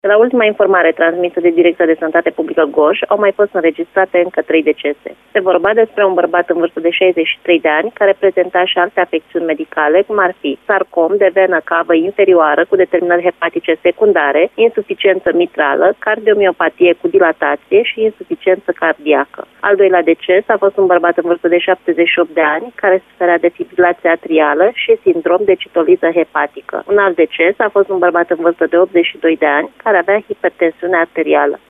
De la ultima informare transmisă de Direcția de Sănătate Publică Gorj, au mai fost înregistrate încă 3 decese. Se vorba despre un bărbat în vârstă de 63 de ani, care prezenta și alte afecțiuni medicale, cum ar fi sarcom de venă cavă inferioară cu determinări hepatice secundare, insuficiență mitrală, cardiomiopatie cu dilatație și insuficiență cardiacă. Al doilea deces a fost un bărbat în vârstă de 78 de ani, care suferea de fibrilație atrială și sindrom de citoliză hepatică. Un alt deces a fost un bărbat în vârstă de 82 de ani, care avea hipertensiune arterială.